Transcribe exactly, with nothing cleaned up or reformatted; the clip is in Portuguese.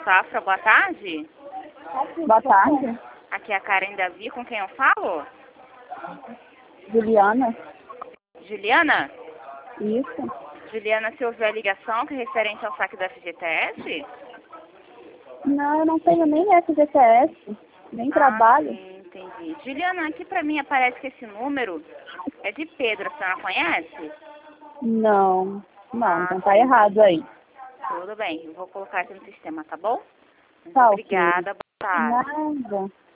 Safra, boa tarde. Boa tarde. Aqui é a Karen Davi, com quem eu falo? Juliana. Juliana? Isso. Juliana, você ouviu a ligação que é referente ao saque do F G T S? Não, eu não tenho nem F G T S, nem Ah, trabalho. sim, entendi. Juliana, aqui pra mim aparece que esse número é de Pedro, a senhora conhece? Não, não, Ah, então tá errado aí. Tudo bem, eu vou colocar aqui no sistema, tá bom? Muito Tá, ok. obrigada, boa tarde. Nada.